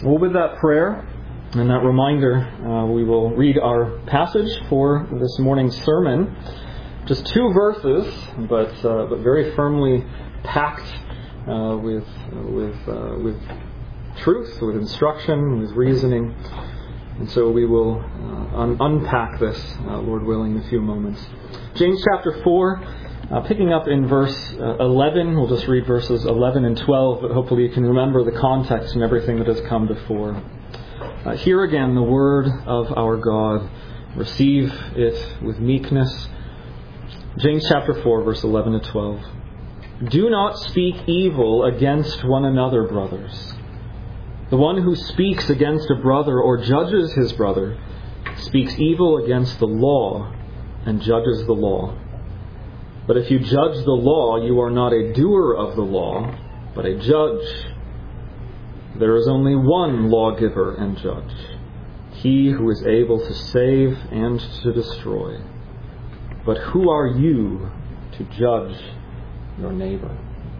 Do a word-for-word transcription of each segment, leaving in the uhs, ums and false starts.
Well, with that prayer and that reminder, uh, we will read our passage for this morning's sermon. Just two verses, but uh, but very firmly packed uh, with with uh, with truth, with instruction, with reasoning. And so we will uh, un- unpack this, uh, Lord willing, in a few moments. James chapter four, uh, picking up in verse uh, eleven. We'll just read verses eleven and twelve, but hopefully you can remember the context and everything that has come before. Uh, hear again the word of our God. Receive it with meekness. James chapter four, verse eleven to twelve. Do not speak evil against one another, brothers. The one who speaks against a brother or judges his brother speaks evil against the law and judges the law. But if you judge the law, you are not a doer of the law, but a judge. There is only one lawgiver and judge, he who is able to save and to destroy. But who are you to judge your neighbor?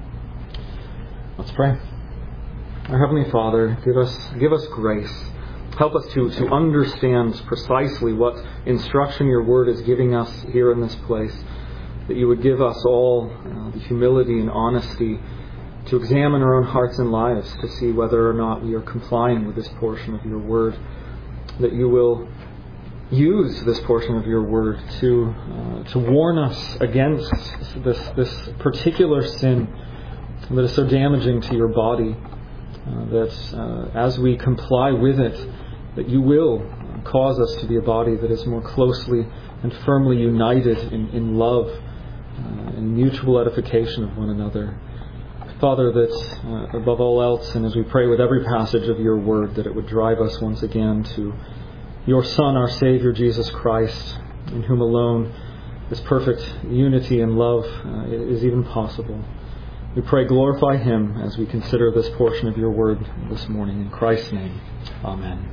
Let's pray. Our Heavenly Father, give us give us grace. Help us to, to understand precisely what instruction your word is giving us here in this place. That you would give us all uh, the humility and honesty to examine our own hearts and lives to see whether or not we are complying with this portion of your word. That you will use this portion of your word to uh, to warn us against this this particular sin that is so damaging to your body. Uh, that uh, as we comply with it, that you will cause us to be a body that is more closely and firmly united in, in love uh, and mutual edification of one another. Father, that uh, above all else, and as we pray with every passage of your word, that it would drive us once again to your Son, our Savior, Jesus Christ, in whom alone this perfect unity and love uh, is even possible. We pray, glorify him as we consider this portion of your word this morning. In Christ's name, amen.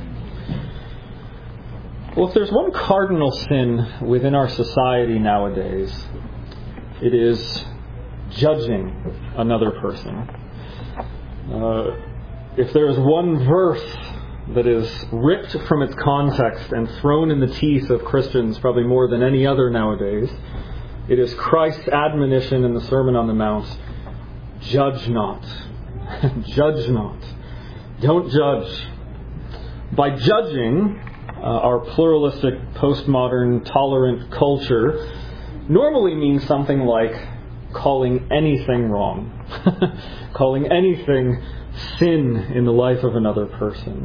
Well, if there's one cardinal sin within our society nowadays, it is judging another person. Uh, if there is one verse that is ripped from its context and thrown in the teeth of Christians probably more than any other nowadays, it is Christ's admonition in the Sermon on the Mount: judge not. Judge not. Don't judge. By judging, uh, our pluralistic, postmodern, tolerant culture normally means something like calling anything wrong. Calling anything sin in the life of another person.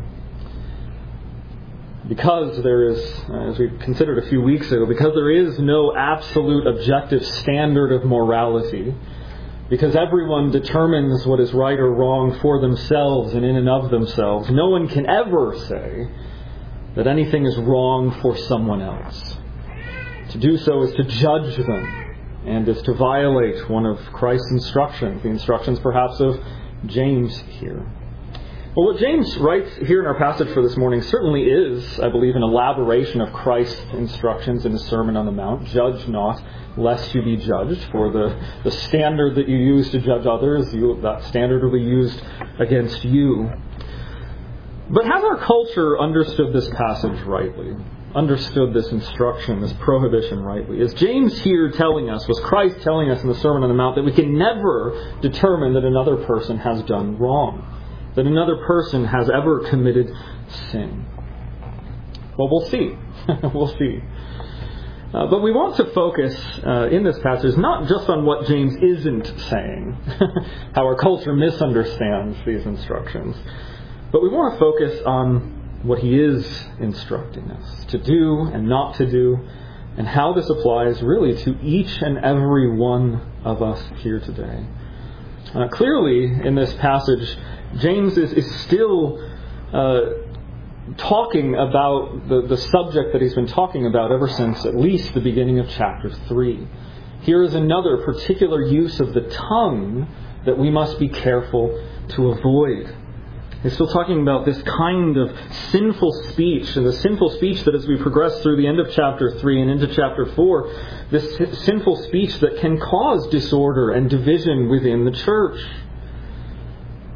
Because there is, as we considered a few weeks ago, because there is no absolute objective standard of morality, because everyone determines what is right or wrong for themselves and in and of themselves, no one can ever say that anything is wrong for someone else. To do so is to judge them, and is to violate one of Christ's instructions, the instructions perhaps of James here. Well, what James writes here in our passage for this morning certainly is, I believe, an elaboration of Christ's instructions in the Sermon on the Mount. Judge not, lest you be judged. For the, the standard that you use to judge others, you, that standard will be used against you. But has our culture understood this passage rightly? Understood this instruction, this prohibition rightly? Is James here telling us, was Christ telling us in the Sermon on the Mount, that we can never determine that another person has done wrong? That another person has ever committed sin? Well, we'll see. we'll see. Uh, but we want to focus uh, in this passage not just on what James isn't saying, how our culture misunderstands these instructions, but we want to focus on what he is instructing us to do and not to do, and how this applies really to each and every one of us here today. Uh, clearly, in this passage, James is, is still uh, talking about the, the subject that he's been talking about ever since at least the beginning of chapter three. Here is another particular use of the tongue that we must be careful to avoid. He's still talking about this kind of sinful speech, and the sinful speech that as we progress through the end of chapter three and into chapter four, this sinful speech that can cause disorder and division within the church.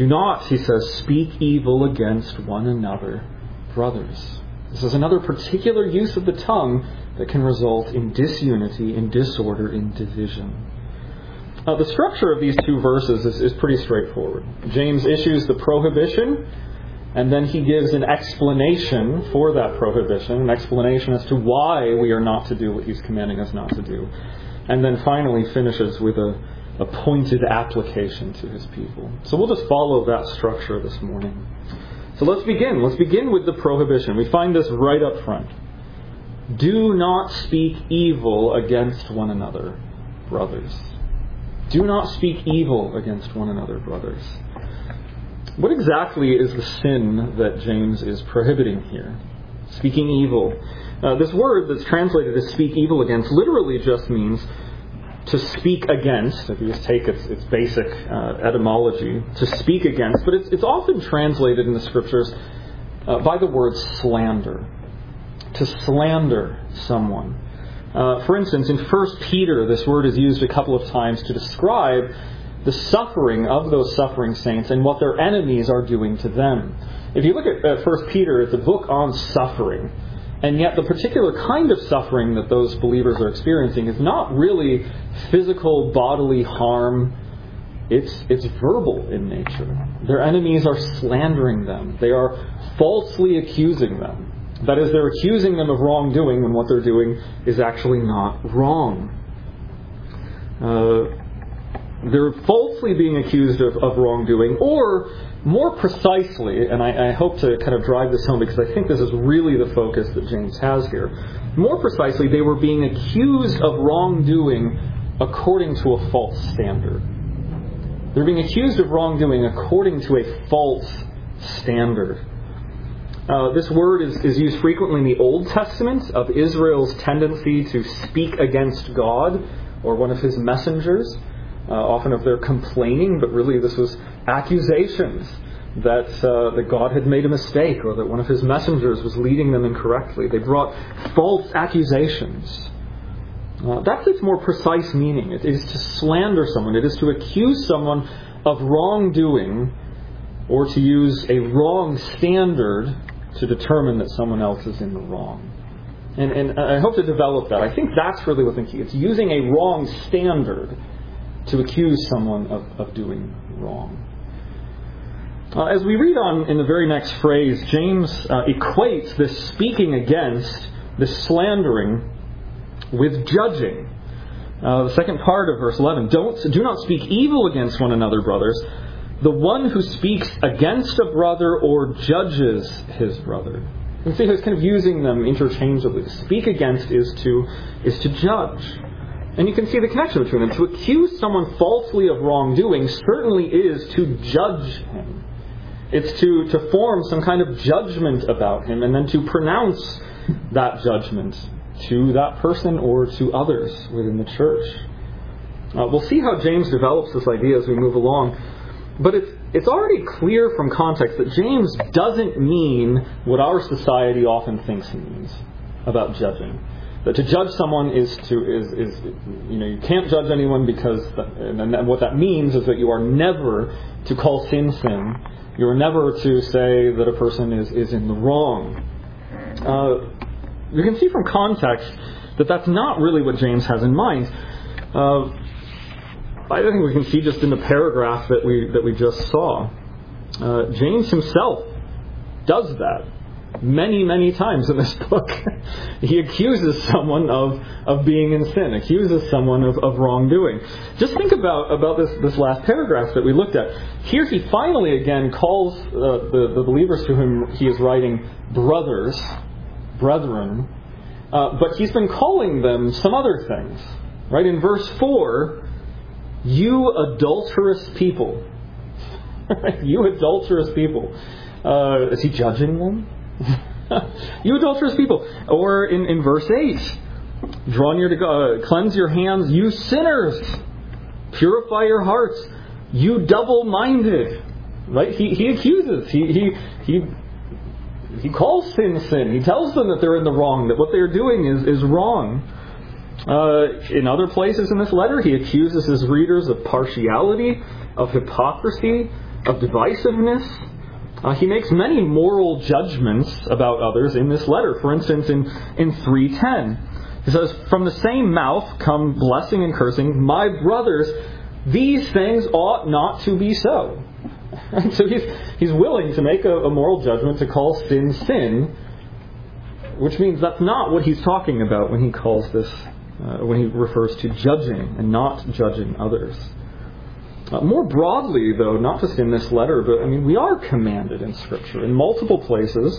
Do not, he says, speak evil against one another, brothers. This is another particular use of the tongue that can result in disunity, in disorder, in division. Uh, the structure of these two verses is, is pretty straightforward. James issues the prohibition, and then he gives an explanation for that prohibition, an explanation as to why we are not to do what he's commanding us not to do. And then finally finishes with a, a pointed application to his people. So we'll just follow that structure this morning. So let's begin. Let's begin with the prohibition. We find this right up front. Do not speak evil against one another, brothers. Do not speak evil against one another, brothers. What exactly is the sin that James is prohibiting here? Speaking evil. Uh, this word that's translated as speak evil against literally just means to speak against, if you just take its, its basic uh, etymology, to speak against, but it's, it's often translated in the Scriptures uh, by the word slander. To slander someone. Uh, for instance, in First Peter, this word is used a couple of times to describe the suffering of those suffering saints and what their enemies are doing to them. If you look at uh, First Peter, it's a book on suffering. And yet the particular kind of suffering that those believers are experiencing is not really physical bodily harm. It's, it's verbal in nature. Their enemies are slandering them. They are falsely accusing them. That is, they're accusing them of wrongdoing when what they're doing is actually not wrong. Uh, they're falsely being accused of, of wrongdoing, or more precisely, and I, I hope to kind of drive this home because I think this is really the focus that James has here. More precisely, they were being accused of wrongdoing according to a false standard. They're being accused of wrongdoing according to a false standard. Uh, this word is, is used frequently in the Old Testament of Israel's tendency to speak against God or one of his messengers, uh, often of their complaining, but really this was accusations that, uh, that God had made a mistake or that one of his messengers was leading them incorrectly. They brought false accusations. Uh, that's its more precise meaning. It is to slander someone. It is to accuse someone of wrongdoing or to use a wrong standard to determine that someone else is in the wrong. And, and I hope to develop that. I think that's really what's the key. It's using a wrong standard to accuse someone of, of doing wrong. Uh, as we read on in the very next phrase, James uh, equates this speaking against, this slandering, with judging. Uh, the second part of verse eleven, Don't, do not speak evil against one another, brothers. The one who speaks against a brother or judges his brother. You can see how he's kind of using them interchangeably. To speak against is to, is to judge. And you can see the connection between them. To accuse someone falsely of wrongdoing certainly is to judge him. It's to, to form some kind of judgment about him and then to pronounce that judgment to that person or to others within the church. Uh, we'll see how James develops this idea as we move along. But it's, it's already clear from context that James doesn't mean what our society often thinks he means about judging. That to judge someone is to is, is you know you can't judge anyone because the, and what that means is that you are never to call sin sin. You are never to say that a person is, is in the wrong. Uh, you can see from context that that's not really what James has in mind. Uh, I think we can see just in the paragraph that we that we just saw. Uh, James himself does that many, many times in this book. He accuses someone of, of being in sin, accuses someone of, of wrongdoing. Just think about, about this, this last paragraph that we looked at. Here he finally again calls uh, the, the believers to whom he is writing brothers, brethren, uh, but he's been calling them some other things. Right? In verse four, you adulterous people. You adulterous people. Uh, is he judging them? You adulterous people. Or in, in verse eight, draw near to God, cleanse your hands, you sinners. Purify your hearts, you double-minded. Right? He he accuses. He he he he calls sin sin. He tells them that they're in the wrong, that what they're doing is, is wrong. Uh, in other places in this letter, he accuses his readers of partiality, of hypocrisy, of divisiveness. Uh, he makes many moral judgments about others in this letter. For instance, in, in three ten, he says, "From the same mouth come blessing and cursing. My brothers, these things ought not to be so." And so he's, he's willing to make a, a moral judgment to call sin sin, which means that's not what he's talking about when he calls this, uh, when he refers to judging and not judging others. Uh, more broadly, though, not just in this letter, but I mean, we are commanded in Scripture in multiple places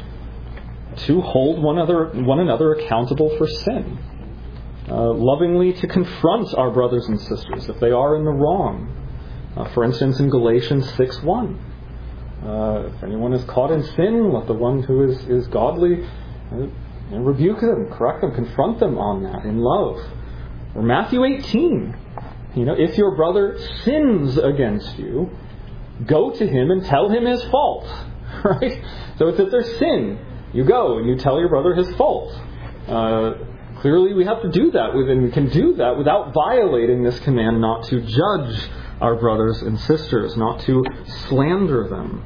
to hold one another, one another accountable for sin. Uh, lovingly to confront our brothers and sisters if they are in the wrong. Uh, for instance, in Galatians six one, uh, if anyone is caught in sin, let the one who is, is godly uh, rebuke them, correct them, confront them on that in love. Or Matthew eighteen, you know, if your brother sins against you, go to him and tell him his fault. Right? So it's if there's sin, you go and you tell your brother his fault. Uh, clearly we have to do that, and we can do that without violating this command not to judge our brothers and sisters, not to slander them.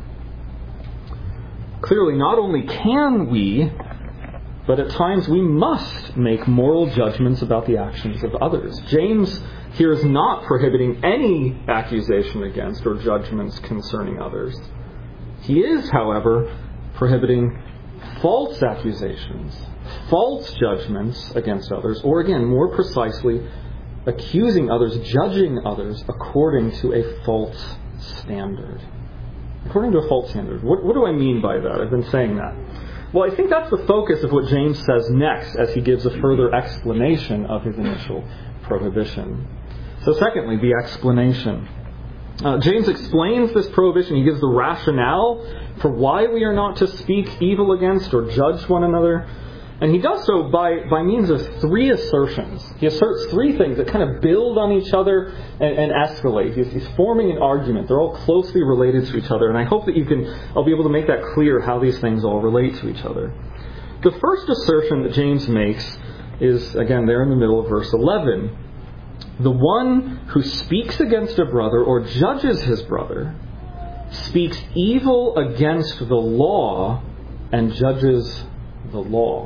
Clearly, not only can we, but at times we must make moral judgments about the actions of others. James here is not prohibiting any accusation against or judgments concerning others. He is, however, prohibiting false accusations, false judgments against others, or again, more precisely, accusing others, judging others according to a false standard. According to a false standard. What, what do I mean by that? I've been saying that. Well, I think that's the focus of what James says next as he gives a further explanation of his initial prohibition. So secondly, the explanation. Uh, James explains this prohibition. He gives the rationale for why we are not to speak evil against or judge one another. And he does so by, by means of three assertions. He asserts three things that kind of build on each other and, and escalate. He's, he's forming an argument. They're all closely related to each other. And I hope that you can, I'll be able to make that clear how these things all relate to each other. The first assertion that James makes is, again, there in the middle of verse eleven. The one who speaks against a brother or judges his brother speaks evil against the law and judges the law.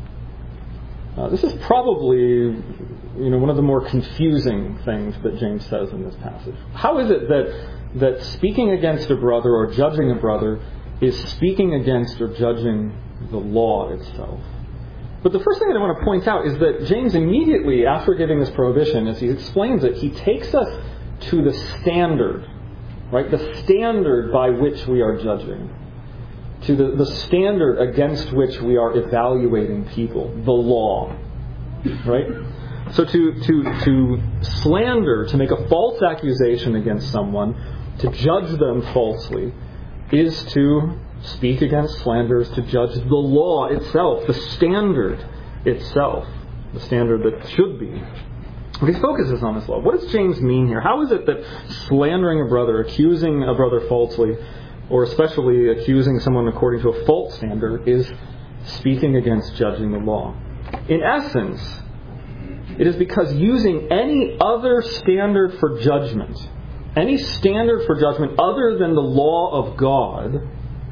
Uh, this is probably, you know, one of the more confusing things that James says in this passage. How is it that that speaking against a brother or judging a brother is speaking against or judging the law itself? But the first thing that I want to point out is that James immediately, after giving this prohibition, as he explains it, he takes us to the standard, right? The standard by which we are judging. To the, the standard against which we are evaluating people, the law. Right? So to, to, to slander, to make a false accusation against someone, to judge them falsely, is to speak against slanders, to judge the law itself, the standard itself, the standard that should be. But he focuses on this law. What does James mean here? How is it that slandering a brother, accusing a brother falsely, or especially accusing someone according to a false standard, is speaking against judging the law? In essence, it is because using any other standard for judgment, any standard for judgment other than the law of God,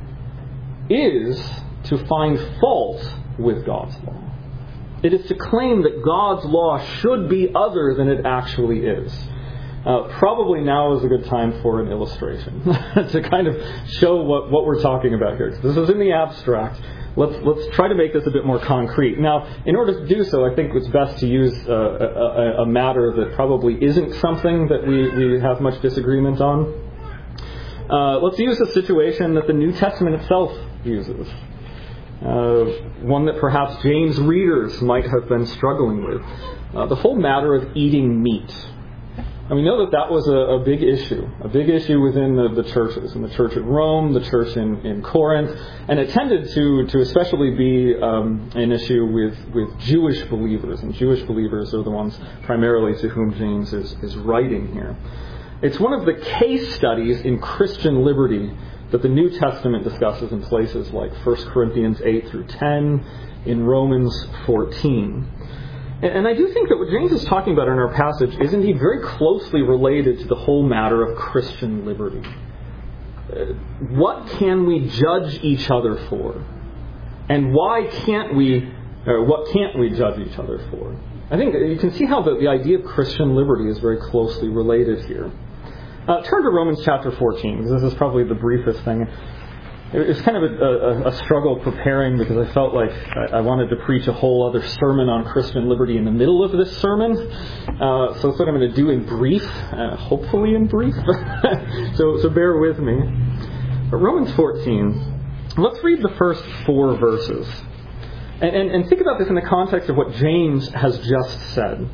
is to find fault with God's law. It is to claim that God's law should be other than it actually is. Uh, probably now is a good time for an illustration to kind of show what, what we're talking about here. This is in the abstract. Let's let's try to make this a bit more concrete. Now, in order to do so, I think it's best to use uh, a, a matter that probably isn't something that we, we have much disagreement on. Uh, let's use a situation that the New Testament itself uses. Uh, one that perhaps James' readers might have been struggling with. Uh, the whole matter of eating meat. And we know that that was a, a big issue, a big issue within the, the churches, in the church at Rome, the church in, in Corinth, and it tended to, to especially be um, an issue with, with Jewish believers, and Jewish believers are the ones primarily to whom James is, is writing here. It's one of the case studies in Christian liberty that the New Testament discusses in places like First Corinthians eight through ten, in Romans fourteen. And I do think that what James is talking about in our passage is indeed very closely related to the whole matter of Christian liberty. what can we judge each other for? And why can't we, or what can't we judge each other for? I think you can see how the, the idea of Christian liberty is very closely related here. Uh, turn to Romans chapter fourteen, because this is probably the briefest thing. It was kind of a, a, a struggle preparing, because I felt like I, I wanted to preach a whole other sermon on Christian liberty in the middle of this sermon. Uh, so that's what I'm going to do in brief, uh, hopefully in brief. so, so bear with me. But Romans fourteen, let's read the first four verses. And, and, and think about this in the context of what James has just said.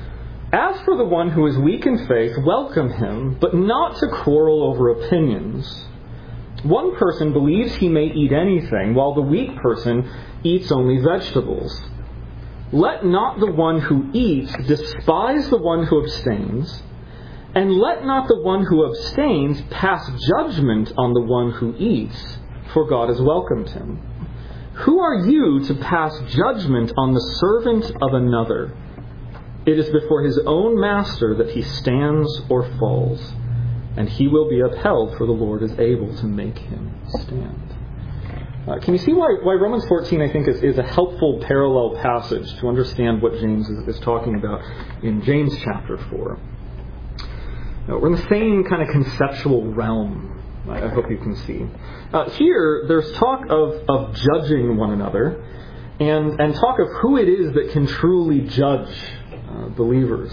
As for the one who is weak in faith, welcome him, but not to quarrel over opinions. One person believes he may eat anything, while the weak person eats only vegetables. Let not the one who eats despise the one who abstains, and let not the one who abstains pass judgment on the one who eats, for God has welcomed him. Who are you to pass judgment on the servant of another? It is before his own master that he stands or falls, and he will be upheld, for the Lord is able to make him stand. Uh, can you see why, why Romans fourteen, I think, is, is a helpful parallel passage to understand what James is, is talking about in James chapter four? Now, we're in the same kind of conceptual realm, I, I hope you can see. Uh, here, there's talk of, of judging one another, and, and talk of who it is that can truly judge uh, believers.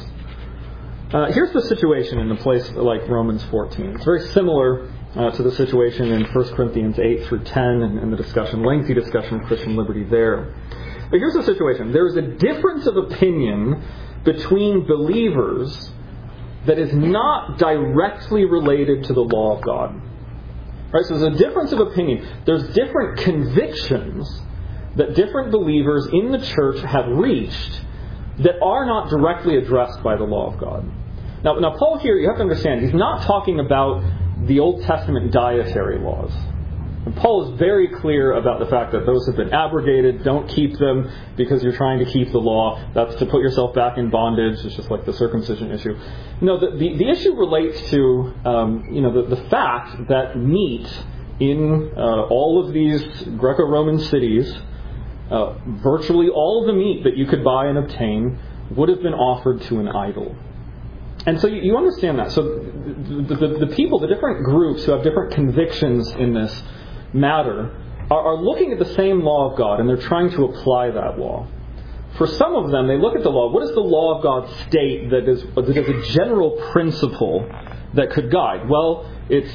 Uh, here's the situation in a place like Romans fourteen. It's very similar uh, to the situation in First Corinthians eight through ten and, and the discussion, lengthy discussion of Christian liberty there. But here's the situation. There's a difference of opinion between believers that is not directly related to the law of God. Right? So there's a difference of opinion. There's different convictions that different believers in the church have reached that are not directly addressed by the law of God. Now, now, Paul here, you have to understand, he's not talking about the Old Testament dietary laws. And Paul is very clear about the fact that those have been abrogated. Don't keep them because you're trying to keep the law. That's to put yourself back in bondage. It's just like the circumcision issue. No, the, the, the issue relates to um, you know the, the fact that meat in uh, all of these Greco-Roman cities, Uh, virtually all of the meat that you could buy and obtain would have been offered to an idol. And so you, you understand that. So the, the, the people, the different groups who have different convictions in this matter are, are looking at the same law of God, and they're trying to apply that law. For some of them, they look at the law. What does the law of God state that is, that is a general principle that could guide? Well, it's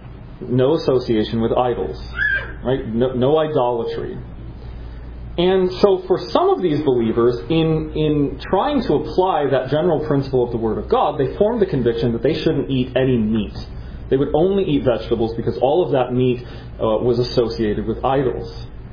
no association with idols, right? No, no idolatry. And so for some of these believers, in, in trying to apply that general principle of the Word of God, they formed the conviction that they shouldn't eat any meat. They would only eat vegetables because all of that meat uh, was associated with idols.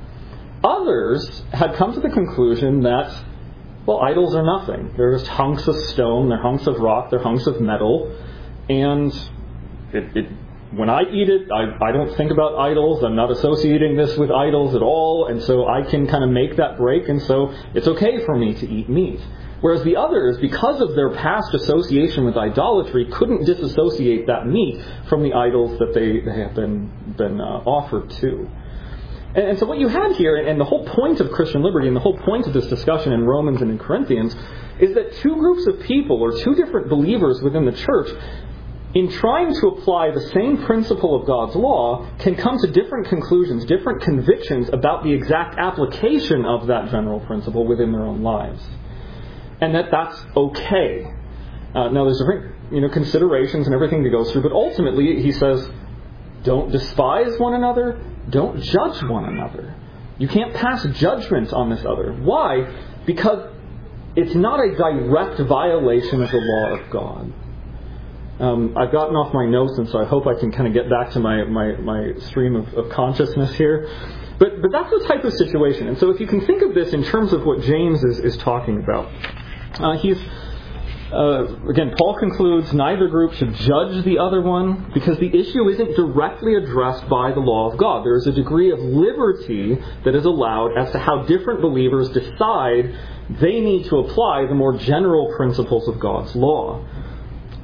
Others had come to the conclusion that, well, idols are nothing. They're just hunks of stone, they're hunks of rock, they're hunks of metal, and it, it when I eat it, I, I don't think about idols. I'm not associating this with idols at all. And so I can kind of make that break. And so it's okay for me to eat meat. Whereas the others, because of their past association with idolatry, couldn't disassociate that meat from the idols that they, they have been, been uh, offered to. And, and so what you had here, and the whole point of Christian liberty, and the whole point of this discussion in Romans and in Corinthians, is that two groups of people, or two different believers within the church, in trying to apply the same principle of God's law, can come to different conclusions, different convictions about the exact application of that general principle within their own lives. And that that's okay. Uh, now there's different you know, considerations and everything to go through, but ultimately he says, don't despise one another, don't judge one another. You can't pass judgment on this other. Why? Because it's not a direct violation of the law of God. Um, I've gotten off my notes, and so I hope I can kind of get back to my, my, my stream of, of consciousness here. But but that's the type of situation. And so if you can think of this in terms of what James is, is talking about, uh, he's, uh, again, Paul concludes neither group should judge the other one because the issue isn't directly addressed by the law of God. There is a degree of liberty that is allowed as to how different believers decide they need to apply the more general principles of God's law.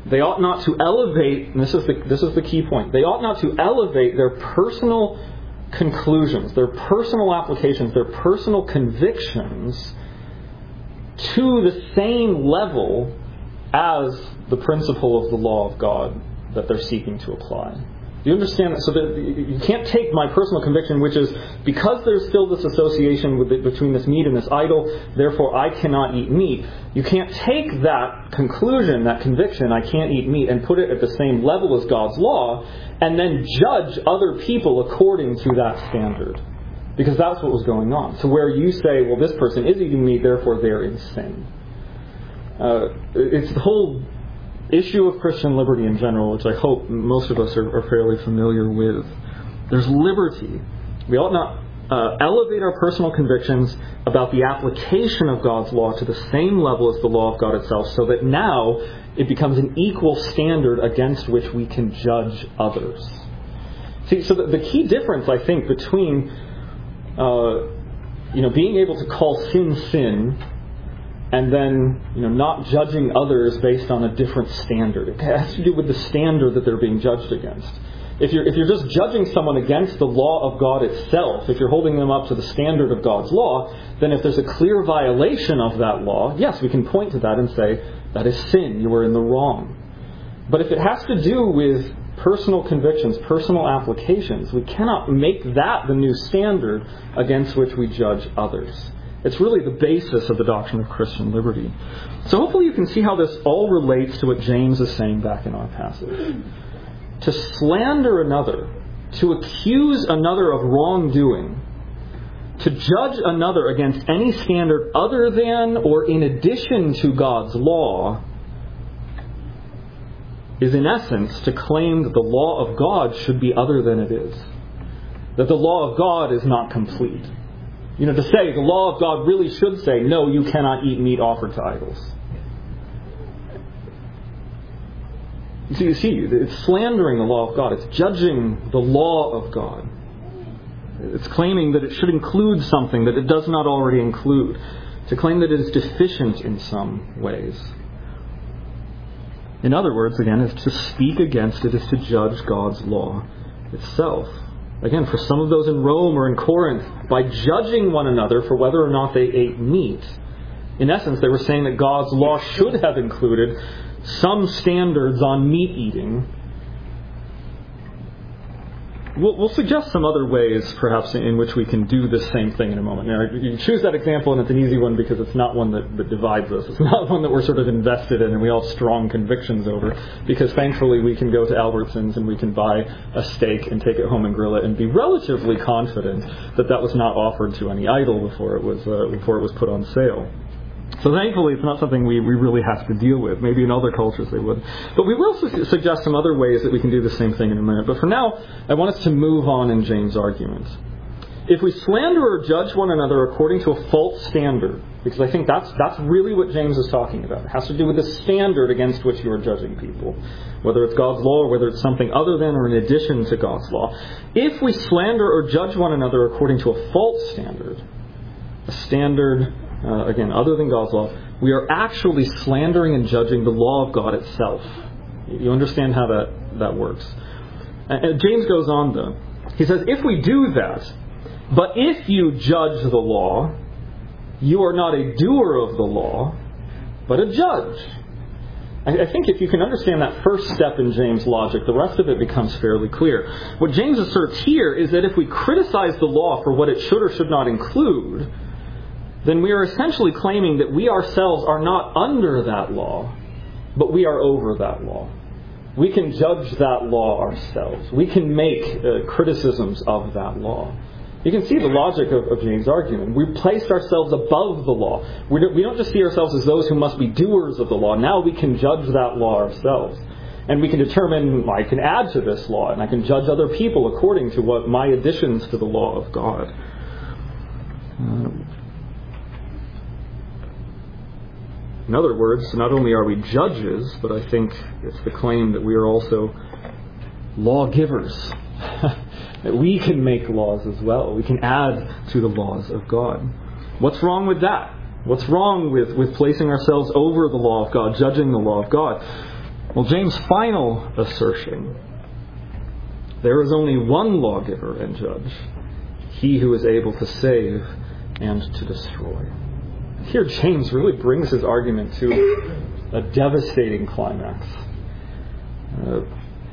They ought not to elevate, and this is the, this is the key point, they ought not to elevate their personal conclusions, their personal applications, their personal convictions to the same level as the principle of the law of God that they're seeking to apply. Do you understand that? So that you can't take my personal conviction, which is because there's still this association with it, between this meat and this idol, therefore I cannot eat meat. You can't take that conclusion, that conviction, I can't eat meat, and put it at the same level as God's law, and then judge other people according to that standard. Because that's what was going on. So where you say, well, this person is eating meat, therefore they're in sin. Uh, it's the whole issue of Christian liberty in general, which I hope most of us are, are fairly familiar with. There's liberty. We ought not uh, elevate our personal convictions about the application of God's law to the same level as the law of God itself, so that now it becomes an equal standard against which we can judge others. See, so the, the key difference, I think, between uh, you know, being able to call sin sin and then, you know, not judging others based on a different standard. It has to do with the standard that they're being judged against. If you're, if you're just judging someone against the law of God itself, if you're holding them up to the standard of God's law, then if there's a clear violation of that law, yes, we can point to that and say, that is sin, you are in the wrong. But if it has to do with personal convictions, personal applications, we cannot make that the new standard against which we judge others. It's really the basis of the doctrine of Christian liberty. So hopefully you can see how this all relates to what James is saying back in our passage. To slander another, to accuse another of wrongdoing, to judge another against any standard other than or in addition to God's law, is in essence to claim that the law of God should be other than it is. That the law of God is not complete. You know, to say the law of God really should say, no, you cannot eat meat offered to idols. So you see, it's slandering the law of God. It's judging the law of God. It's claiming that it should include something that it does not already include. To claim that it is deficient in some ways. In other words, again, is to speak against it is to judge God's law itself. Again, for some of those in Rome or in Corinth, by judging one another for whether or not they ate meat, in essence, they were saying that God's law should have included some standards on meat eating. We'll, we'll suggest some other ways, perhaps, in which we can do this same thing in a moment. Now, you choose that example, and it's an easy one because it's not one that, that divides us. It's not one that we're sort of invested in and we all have strong convictions over. Because thankfully, we can go to Albertsons and we can buy a steak and take it home and grill it and be relatively confident that that was not offered to any idol before it was uh, before it was put on sale. So thankfully, it's not something we, we really have to deal with. Maybe in other cultures they would. But we will su- suggest some other ways that we can do the same thing in a minute. But for now, I want us to move on in James' argument. If we slander or judge one another according to a false standard, because I think that's that's really what James is talking about. It has to do with the standard against which you are judging people. Whether it's God's law or whether it's something other than or in addition to God's law. If we slander or judge one another according to a false standard, a standard... Uh, again, other than God's law, we are actually slandering and judging the law of God itself. You understand how that, that works. And, and James goes on though. He says, if we do that, but if you judge the law, you are not a doer of the law, but a judge. I, I think if you can understand that first step in James' logic, the rest of it becomes fairly clear. What James asserts here is that if we criticize the law for what it should or should not include, then we are essentially claiming that we ourselves are not under that law, but we are over that law. We can judge that law ourselves. We can make uh, criticisms of that law. You can see the logic of, of James' argument. We've placed ourselves above the law. We don't, we don't just see ourselves as those who must be doers of the law. Now we can judge that law ourselves. And we can determine, I can add to this law, and I can judge other people according to what my additions to the law of God. Um, In other words, not only are we judges, but I think it's the claim that we are also lawgivers. That we can make laws as well. We can add to the laws of God. What's wrong with that? What's wrong with, with placing ourselves over the law of God, judging the law of God? Well, James' final assertion, there is only one lawgiver and judge, he who is able to save and to destroy. Here James really brings his argument to a devastating climax. Uh,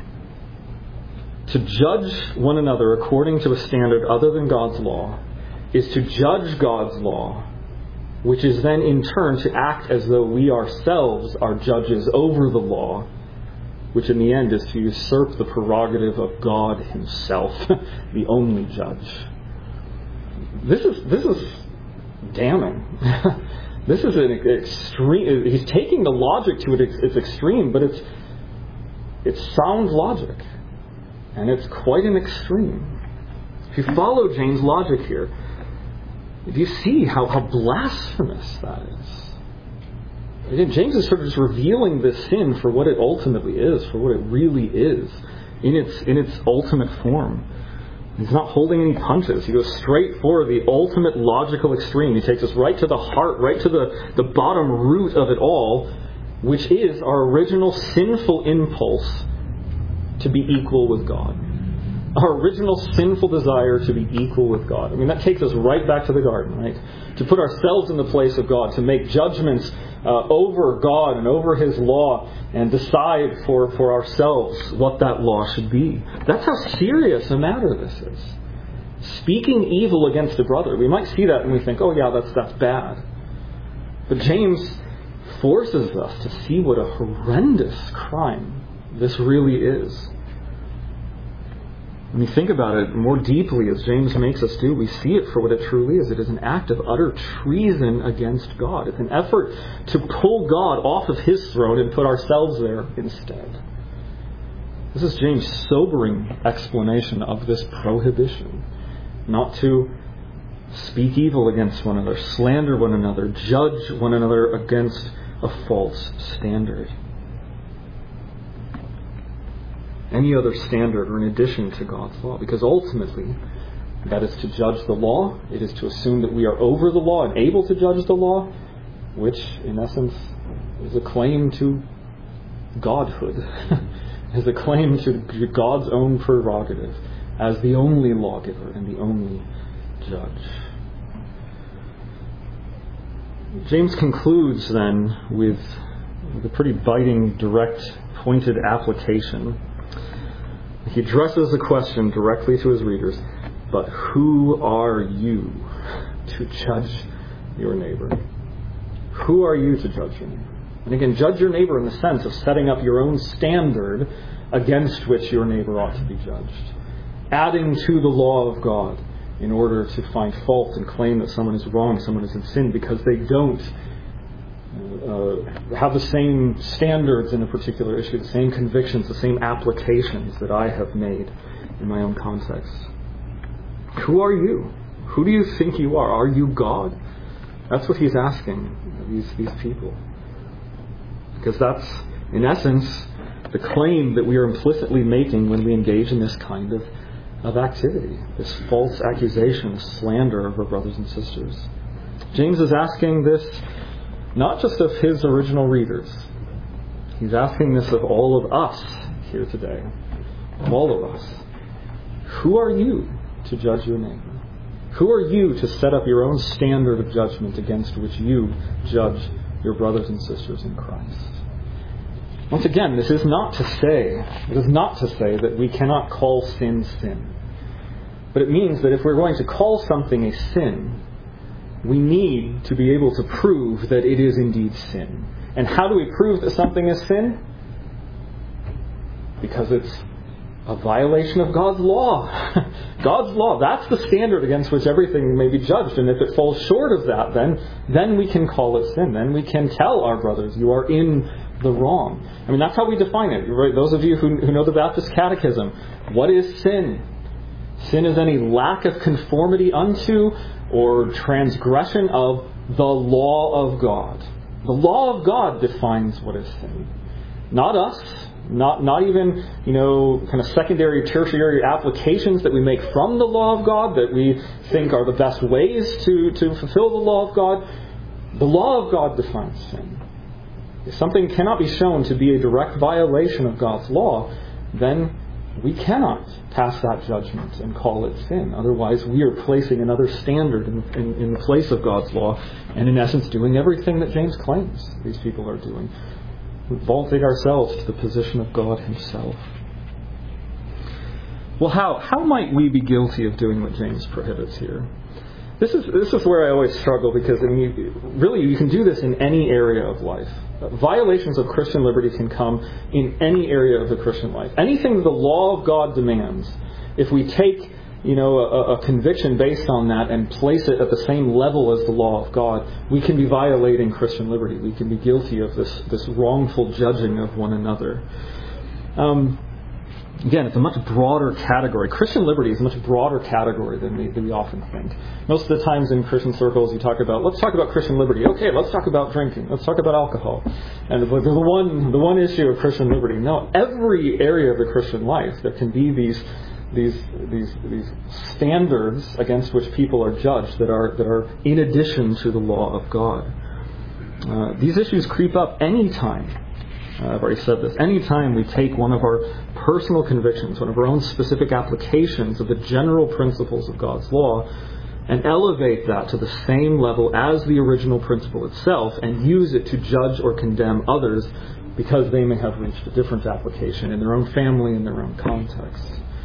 to judge one another according to a standard other than God's law is to judge God's law, which is then in turn to act as though we ourselves are judges over the law, which in the end is to usurp the prerogative of God himself, the only judge. This is this is damning. This is an extreme. He's taking the logic to its, its extreme, but it's it's sound logic, and it's quite an extreme. If you follow James' logic here, do you see how, how blasphemous that is? Again, James is sort of just revealing this sin for what it ultimately is, for what it really is, in its in its ultimate form. He's not holding any punches. He goes straight for the ultimate logical extreme. He takes us right to the heart, right to the, the bottom root of it all, which is our original sinful impulse to be equal with God. Our original sinful desire to be equal with God. I mean, that takes us right back to the garden, right? To put ourselves in the place of God, to make judgments uh, over God and over His law, and decide for, for ourselves what that law should be. That's how serious a matter this is. Speaking evil against a brother. We might see that and we think, oh yeah, that's that's bad. But James forces us to see what a horrendous crime this really is. When you think about it more deeply, as James makes us do, we see it for what it truly is. It is an act of utter treason against God. It's an effort to pull God off of His throne and put ourselves there instead. This is James' sobering explanation of this prohibition. Not to speak evil against one another, slander one another, judge one another against a false standard. Any other standard or in addition to God's law. Because ultimately, that is to judge the law. It is to assume that we are over the law and able to judge the law, which in essence is a claim to godhood, is a claim to God's own prerogative as the only lawgiver and the only judge. James concludes then with, with a pretty biting, direct, pointed application. He addresses the question directly to his readers, but who are you to judge your neighbor? Who are you to judge your neighbor? And again, judge your neighbor in the sense of setting up your own standard against which your neighbor ought to be judged. Adding to the law of God in order to find fault and claim that someone is wrong, someone is in sin, because they don't Uh, have the same standards in a particular issue, the same convictions, the same applications that I have made in my own context. Who are you? Who do you think you are? Are you God? That's what he's asking these, these people. Because that's, in essence, the claim that we are implicitly making when we engage in this kind of, of activity, this false accusation, this slander of our brothers and sisters. James is asking this not just of his original readers. He's asking this of all of us here today. Of all of us. Who are you to judge your neighbor? Who are you to set up your own standard of judgment against which you judge your brothers and sisters in Christ? Once again, this is not to say, it is not to say that we cannot call sin sin. But it means that if we're going to call something a sin, we need to be able to prove that it is indeed sin. And how do we prove that something is sin? Because it's a violation of God's law. God's law, that's the standard against which everything may be judged. And if it falls short of that, then, then we can call it sin. Then we can tell our brothers, you are in the wrong. I mean, that's how we define it. Right? Those of you who, who know the Baptist Catechism, what is sin? Sin is any lack of conformity unto or transgression of the law of God. The law of God defines what is sin. Not us. Not not even, you know, kind of secondary, tertiary applications that we make from the law of God that we think are the best ways to, to fulfill the law of God. The law of God defines sin. if something cannot be shown to be a direct violation of God's law, then we cannot pass that judgment and call it sin. Otherwise, we are placing another standard in, in, in the place of God's law, and in essence doing everything that James claims these people are doing, vaulting ourselves to the position of God himself. Well, how how might we be guilty of doing what James prohibits here? This is this is where I always struggle, because I mean, really you can do this in any area of life. Violations of Christian liberty can come in any area of the Christian life. Anything the law of God demands, if we take you know a, a conviction based on that and place it at the same level as the law of God, we can be violating Christian liberty. We can be guilty of this this wrongful judging of one another. Um, Again, it's a much broader category. Christian liberty is a much broader category than we, than we often think. Most of the times in Christian circles, you talk about, let's talk about Christian liberty. Okay, let's talk about drinking. Let's talk about alcohol. And the, the one the one issue of Christian liberty. No, every area of the Christian life, there can be these these these these standards against which people are judged that are that are in addition to the law of God. Uh, these issues creep up any time. Uh, I've already said this. Anytime we take one of our personal convictions, one of our own specific applications of the general principles of God's law, and elevate that to the same level as the original principle itself, and use it to judge or condemn others because they may have reached a different application in their own family, in their own context.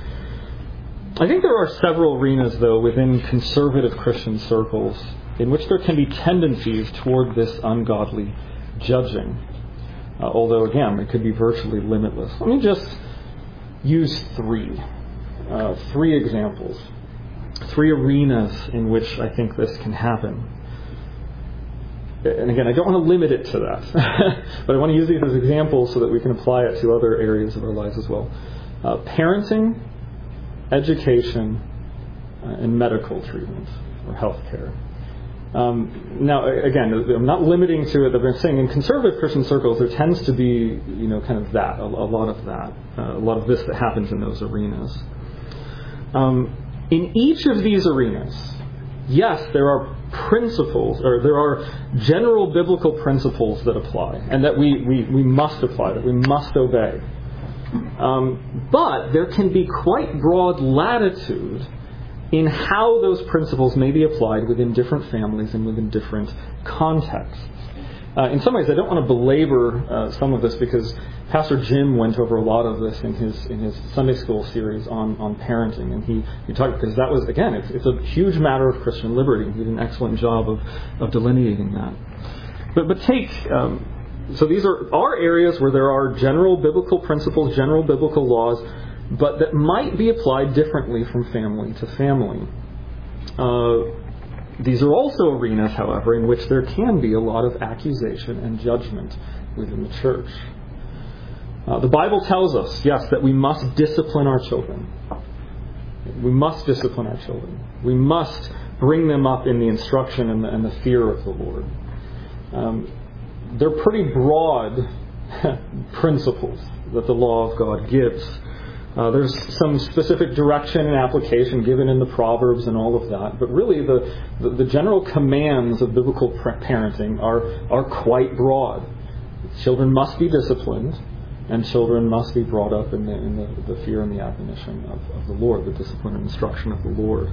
I think there are several arenas, though, within conservative Christian circles in which there can be tendencies toward this ungodly judging. Uh, although, again, it could be virtually limitless. Let me just use three. Uh, three examples. Three arenas in which I think this can happen. And again, I don't want to limit it to that. But I want to use these as examples so that we can apply it to other areas of our lives as well. Uh, parenting, education, uh, and medical treatment, or health care. Um, now, again, I'm not limiting to it, but I'm saying in conservative Christian circles, there tends to be, you know, kind of that, a, a lot of that, uh, a lot of this that happens in those arenas. Um, in each of these arenas, yes, there are principles, or there are general biblical principles that apply, and that we, we, we must apply, that we must obey. Um, but there can be quite broad latitude in how those principles may be applied within different families and within different contexts. Uh, in some ways, I don't want to belabor uh, some of this, because Pastor Jim went over a lot of this in his in his Sunday school series on, on parenting, and he, he talked, because that was, again, it's, it's a huge matter of Christian liberty. He did an excellent job of, of delineating that. But but take, um, so these are, are areas where there are general biblical principles, general biblical laws, but that might be applied differently from family to family. Uh, these are also arenas, however, in which there can be a lot of accusation and judgment within the church. Uh, the Bible tells us, yes, that we must discipline our children. We must discipline our children. We must bring them up in the instruction and the, and the fear of the Lord. Um, they're pretty broad principles that the law of God gives. Uh, there's some specific direction and application given in the Proverbs and all of that, but really the, the, the general commands of biblical parenting are, are quite broad. Children must be disciplined, and children must be brought up in the, in the, the fear and the admonition of, of the Lord, the discipline and instruction of the Lord.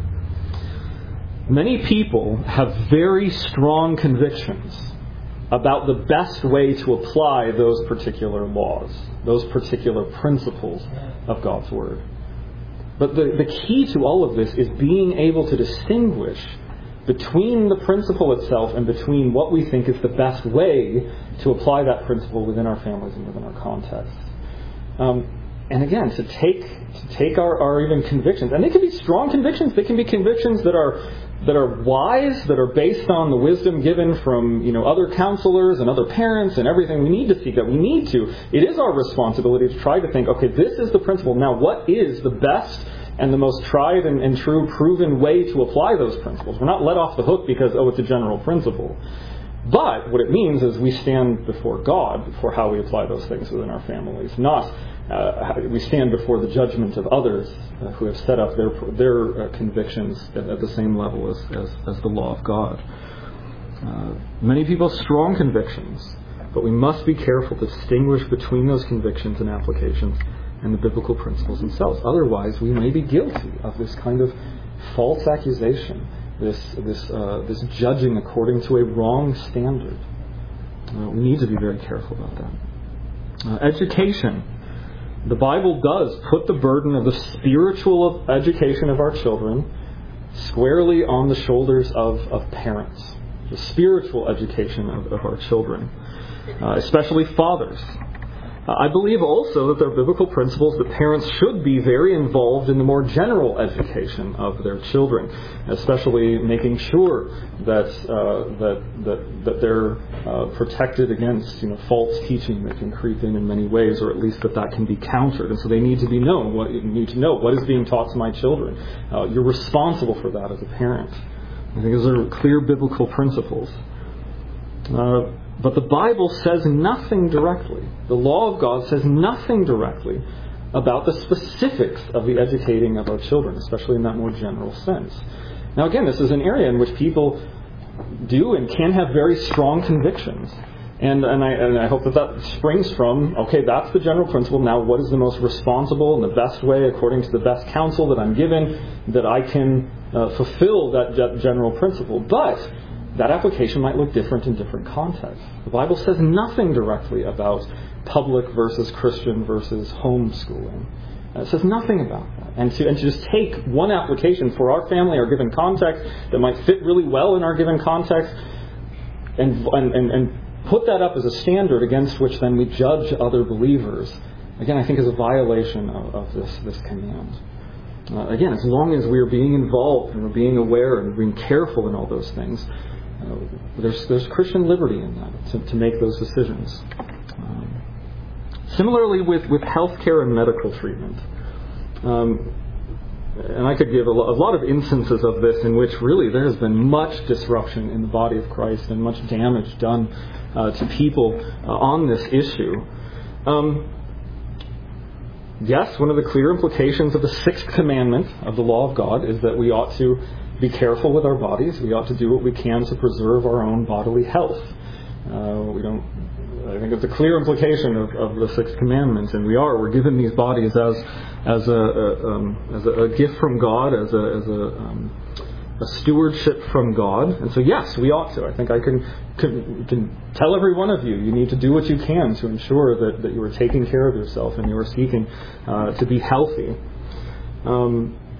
Many people have very strong convictions about the best way to apply those particular laws, those particular principles of God's Word. But the, the key to all of this is being able to distinguish between the principle itself and between what we think is the best way to apply that principle within our families and within our context. Um, and again, to take to take our, our even convictions, and they can be strong convictions, they can be convictions that are that are wise, that are based on the wisdom given from, you know, other counselors and other parents and everything. We need to seek that. We need to. It is our responsibility to try to think, okay, this is the principle. Now, what is the best and the most tried and, and true, proven way to apply those principles? We're not let off the hook because, oh, it's a general principle. But what it means is we stand before God for how we apply those things within our families, not uh, we stand before the judgment of others uh, who have set up their their uh, convictions at, at the same level as, as, as the law of God. Uh, many people's strong convictions But we must be careful to distinguish between those convictions and applications and the biblical principles themselves. Otherwise, we may be guilty of this kind of false accusation, this this uh, this judging according to a wrong standard. Uh, we need to be very careful about that. Uh, education. The Bible does put the burden of the spiritual education of our children squarely on the shoulders of, of parents. The spiritual education of, of our children, uh, especially fathers. Uh, I believe also that there are biblical principles that parents should be very involved in the more general education of their children, especially making sure that uh, that that that they're uh, protected against you know false teaching that can creep in in many ways, or at least that that can be countered. And so they need to be known. What you need to know what is being taught to my children. Uh, you're responsible for that as a parent. I think those are clear biblical principles. Uh, But the Bible says nothing directly. The law of God says nothing directly about the specifics of the educating of our children, especially in that more general sense. Now again, this is an area in which people do and can have very strong convictions. And, and, I, and I hope that that springs from, okay, that's the general principle. Now what is the most responsible and the best way, according to the best counsel that I'm given, that I can uh, fulfill that general principle. But that application might look different in different contexts. The Bible says nothing directly about public versus Christian versus homeschooling. It says nothing about that. And to, and to just take one application for our family, our given context, that might fit really well in our given context, and, and, and, and put that up as a standard against which then we judge other believers, again, I think is a violation of, of this, this command. Uh, again, as long as we are being involved and we're being aware and being careful in all those things, Uh, there's there's Christian liberty in that to, to make those decisions. Um, similarly with, with healthcare and medical treatment. Um, and I could give a, lo- a lot of instances of this in which really there has been much disruption in the body of Christ and much damage done uh, to people uh, on this issue. Um, yes, one of the clear implications of the sixth commandment of the law of God is that we ought to be careful with our bodies. We ought to do what we can to preserve our own bodily health. Uh, we don't. I think it's a clear implication of, of the sixth commandment, and we are. We're given these bodies as as a, a um, as a, a gift from God, as a as a, um, a stewardship from God. And so, yes, we ought to. I think I can, can can tell every one of you, you need to do what you can to ensure that, that you are taking care of yourself and you are seeking uh, to be healthy. Um,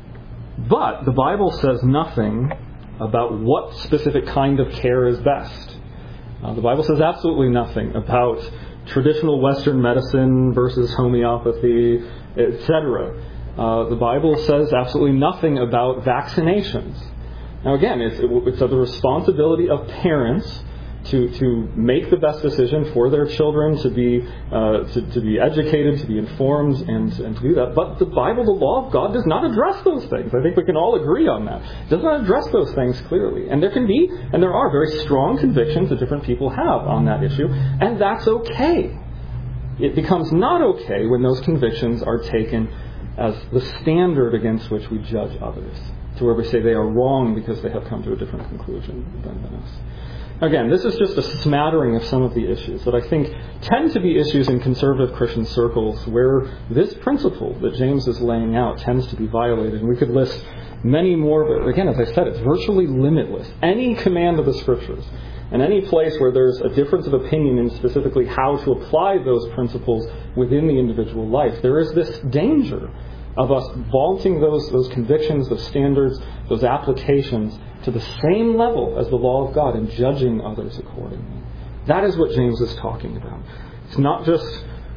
But the Bible says nothing about what specific kind of care is best. Uh, the Bible says absolutely nothing about traditional Western medicine versus homeopathy, et cetera. Uh, the Bible says absolutely nothing about vaccinations. Now again, it's, it's the responsibility of parents to to make the best decision for their children, to be uh, to, to be educated, to be informed, and, and to do that. But the Bible, the law of God, does not address those things. I think we can all agree on that. It does not address those things clearly. And there can be, and there are very strong convictions that different people have on that issue, and that's okay. It becomes not okay when those convictions are taken as the standard against which we judge others, to where we say they are wrong because they have come to a different conclusion than, than us. Again, this is just a smattering of some of the issues that I think tend to be issues in conservative Christian circles where this principle that James is laying out tends to be violated. And we could list many more, but again, as I said, it's virtually limitless. Any command of the Scriptures and any place where there's a difference of opinion in specifically how to apply those principles within the individual life, there is this danger of us vaulting those, those convictions, those standards, those applications to the same level as the law of God and judging others accordingly. That is what James is talking about. It's not just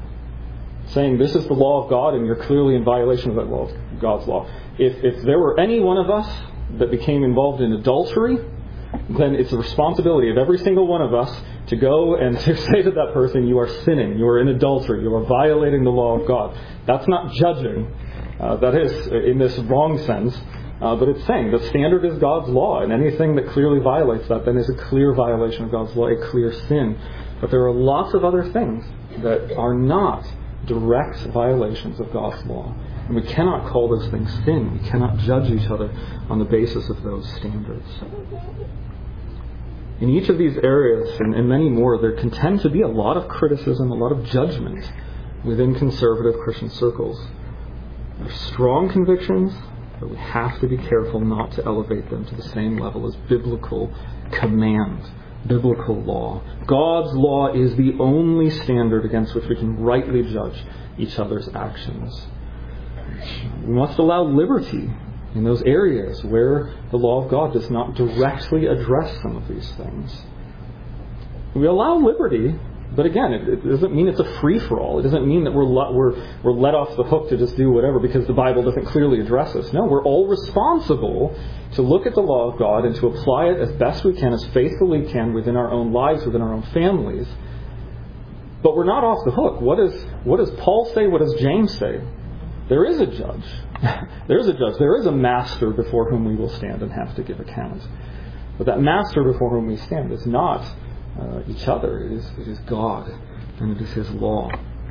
saying this is the law of God and you're clearly in violation of that law, God's law. If, if there were any one of us that became involved in adultery, then it's the responsibility of every single one of us to go and to say to that person, you are sinning, you are in adultery, you are violating the law of God. That's not judging. Uh, that is, in this wrong sense, uh, but it's saying the standard is God's law, and anything that clearly violates that then is a clear violation of God's law, a clear sin. But there are lots of other things that are not direct violations of God's law. And we cannot call those things sin. We cannot judge each other on the basis of those standards. In each of these areas, and, and many more, there can tend to be a lot of criticism, a lot of judgment within conservative Christian circles. There are strong convictions, but we have to be careful not to elevate them to the same level as biblical command, biblical law. God's law is the only standard against which we can rightly judge each other's actions. We must allow liberty in those areas where the law of God does not directly address some of these things. We allow liberty, but again, it, it doesn't mean it's a free-for-all. It doesn't mean that we're, let, we're, we're let off the hook to just do whatever because the Bible doesn't clearly address us. No, we're all responsible to look at the law of God and to apply it as best we can, as faithfully we can within our own lives, within our own families. But we're not off the hook. What, is, what does Paul say? What does James say? There is a judge. There is a judge. There is a master before whom we will stand and have to give account. But that master before whom we stand is not uh, each other. It is, it is God, and it is His law.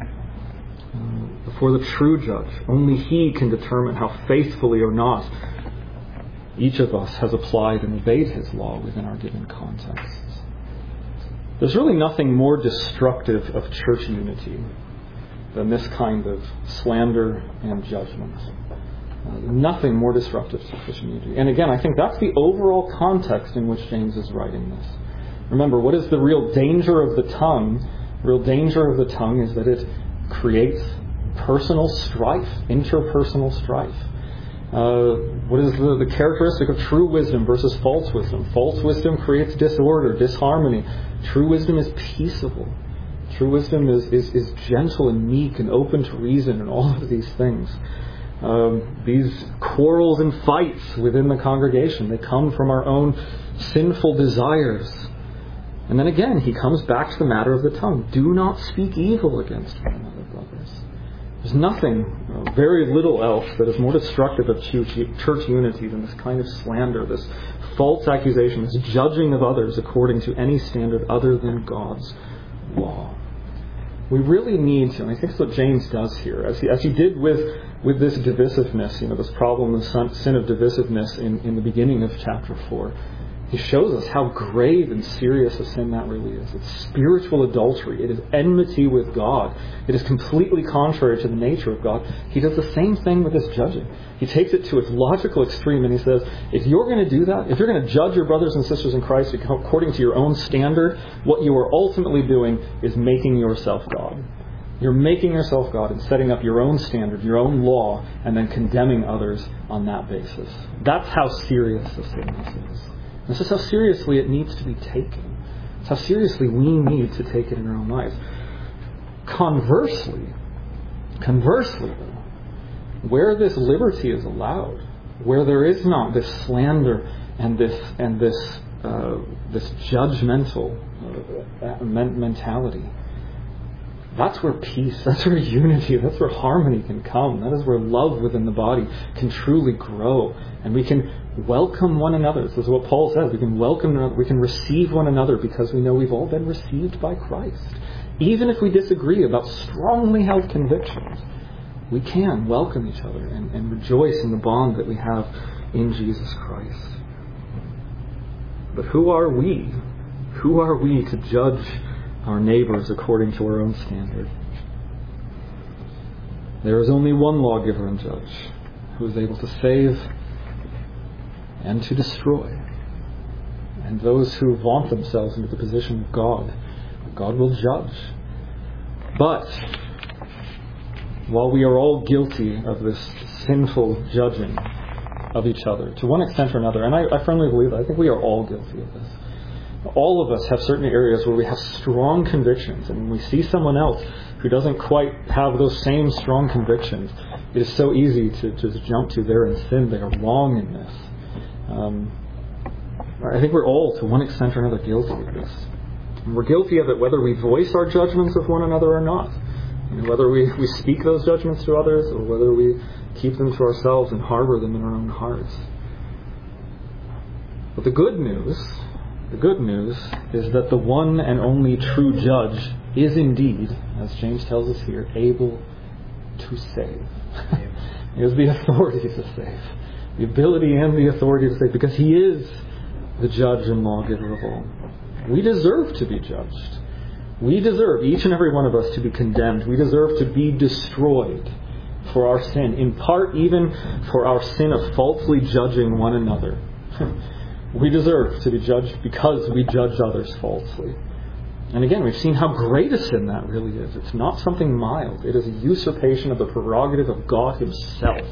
Uh, before the true judge, only He can determine how faithfully or not each of us has applied and obeyed His law within our given contexts. There's really nothing more destructive of church unity than this kind of slander and judgment. Uh, nothing more disruptive to Christian unity. And again, I think that's the overall context in which James is writing this. Remember, what is the real danger of the tongue? The real danger of the tongue is that it creates personal strife, interpersonal strife. Uh, what is the, the characteristic of true wisdom versus false wisdom? False wisdom creates disorder, disharmony. True wisdom is peaceable. True wisdom is, is, is gentle and meek and open to reason and all of these things. Um, these quarrels and fights within the congregation, they come from our own sinful desires. And then again, he comes back to the matter of the tongue. Do not speak evil against one another, brothers. There's nothing, uh, very little else that is more destructive of church unity than this kind of slander, this false accusation, this judging of others according to any standard other than God's law. We really need to, and I think that's what James does here, as he, as he did with, with this divisiveness, you know, this problem of sin of divisiveness in, in the beginning of chapter four. He shows us how grave and serious a sin that really is. It's spiritual adultery. It is enmity with God. It is completely contrary to the nature of God. He does the same thing with this judging. He takes it to its logical extreme and he says, if you're going to do that, if you're going to judge your brothers and sisters in Christ according to your own standard, what you are ultimately doing is making yourself God. You're making yourself God and setting up your own standard, your own law, and then condemning others on that basis. That's how serious the sin is. This is how seriously it needs to be taken. It's how seriously we need to take it in our own lives. Conversely, conversely though, where this liberty is allowed, where there is not this slander and this and this uh, this judgmental uh, mentality, that's where peace, that's where unity, that's where harmony can come. That is where love within the body can truly grow, and we can welcome one another. This is what Paul says. We can welcome one another. We can receive one another because we know we've all been received by Christ. Even if we disagree about strongly held convictions, we can welcome each other and, and rejoice in the bond that we have in Jesus Christ. But who are we? Who are we to judge our neighbors according to our own standard? There is only one lawgiver and judge who is able to save and to destroy. And those who vaunt themselves into the position of God, God will judge. But while we are all guilty of this sinful judging of each other, to one extent or another, and I, I firmly believe that, I think we are all guilty of this. All of us have certain areas where we have strong convictions, and when we see someone else who doesn't quite have those same strong convictions, it is so easy to just jump to they're in sin, they are wrong in this. Um, I think we're all, to one extent or another, guilty of this. And we're guilty of it whether we voice our judgments of one another or not. You know, whether we, we speak those judgments to others or whether we keep them to ourselves and harbor them in our own hearts. But the good news, the good news is that the one and only true judge is indeed, as James tells us here, able to save. He has the authority to save. The ability and the authority to save, because he is the judge and lawgiver of all. We deserve to be judged. We deserve, each and every one of us, to be condemned. We deserve to be destroyed for our sin, in part even for our sin of falsely judging one another. We deserve to be judged because we judge others falsely. And again, we've seen how great a sin that really is. It's not something mild. It is a usurpation of the prerogative of God Himself.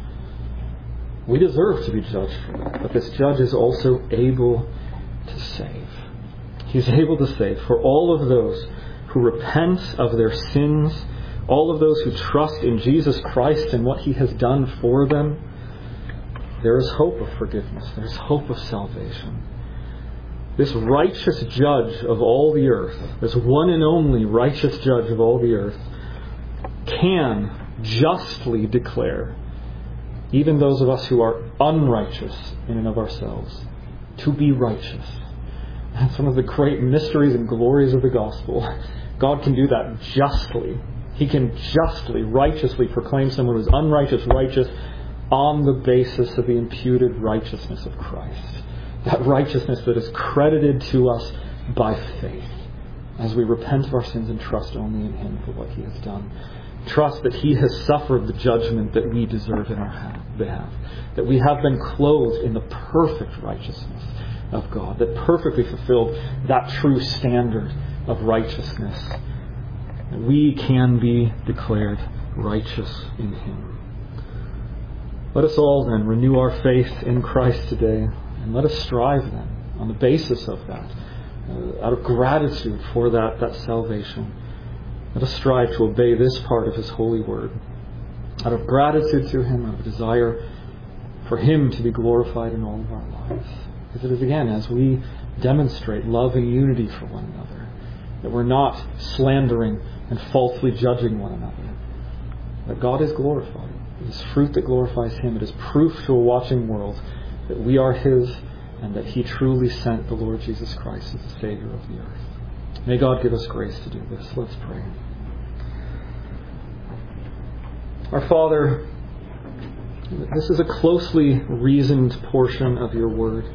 We deserve to be judged for that. But this judge is also able to save. He's able to save for all of those who repent of their sins, all of those who trust in Jesus Christ and what He has done for them. There is hope of forgiveness. There is hope of salvation. This righteous judge of all the earth, this one and only righteous judge of all the earth, can justly declare even those of us who are unrighteous in and of ourselves to be righteous. That's one of the great mysteries and glories of the gospel. God can do that justly. He can justly, righteously proclaim someone who is unrighteous righteous on the basis of the imputed righteousness of Christ. That righteousness that is credited to us by faith as we repent of our sins and trust only in Him for what He has done. Trust that He has suffered the judgment that we deserve in our behalf. That we have been clothed in the perfect righteousness of God. That perfectly fulfilled that true standard of righteousness. That we can be declared righteous in Him. Let us all then renew our faith in Christ today. And let us strive then on the basis of that, uh, out of gratitude for that, that salvation. Let us strive to obey this part of His holy word. Out of gratitude to Him, out of desire for Him to be glorified in all of our lives. Because it is again as we demonstrate love and unity for one another, that we're not slandering and falsely judging one another, that God is glorified. It is fruit that glorifies Him. It is proof to a watching world that we are His and that He truly sent the Lord Jesus Christ as the Savior of the earth. May God give us grace to do this. Let's pray. Our Father, this is a closely reasoned portion of Your Word.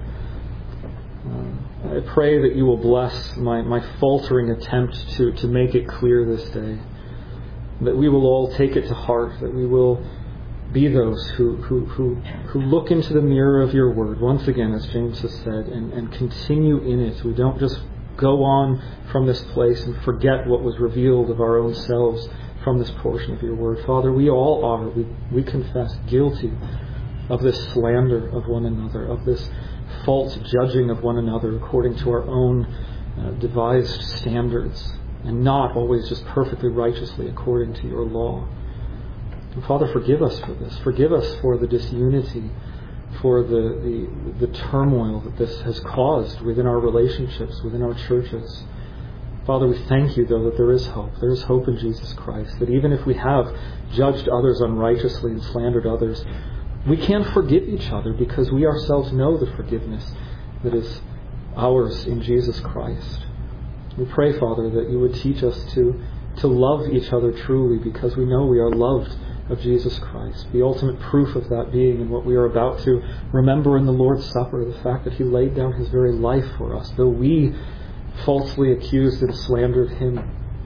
Uh, I pray that You will bless my, my faltering attempt to, to make it clear this day. That we will all take it to heart. That we will be those who, who, who, who look into the mirror of Your Word, once again, as James has said, and, and continue in it. We don't just go on from this place and forget what was revealed of our own selves from this portion of Your Word. Father, we all are, we, we confess, guilty of this slander of one another, of this false judging of one another according to our own uh, devised standards, and not always just perfectly righteously according to Your law. And Father, forgive us for this. Forgive us for the disunity, for the, the, the turmoil that this has caused within our relationships, within our churches. Father, we thank You, though, that there is hope. There is hope in Jesus Christ. That even if we have judged others unrighteously and slandered others, we can forgive each other because we ourselves know the forgiveness that is ours in Jesus Christ. We pray, Father, that You would teach us to, to love each other truly because we know we are loved of Jesus Christ. The ultimate proof of that being in what we are about to remember in the Lord's Supper, the fact that He laid down His very life for us, though we falsely accused and slandered Him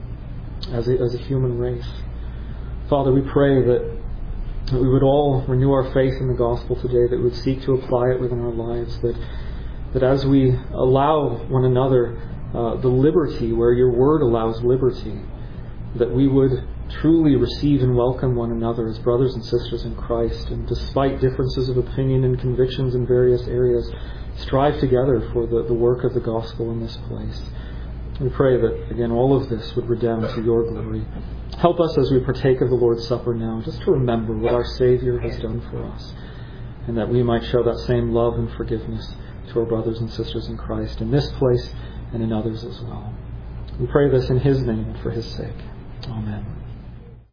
as a, as a human race. Father, we pray that, that we would all renew our faith in the gospel today, that we would seek to apply it within our lives, that, that as we allow one another uh, the liberty where Your Word allows liberty, that we would truly receive and welcome one another as brothers and sisters in Christ, and despite differences of opinion and convictions in various areas, strive together for the, the work of the gospel in this place. We pray that, again, all of this would redound to Your glory. Help us as we partake of the Lord's Supper now, just to remember what our Savior has done for us, and that we might show that same love and forgiveness to our brothers and sisters in Christ in this place and in others as well. We pray this in His name and for His sake. Amen.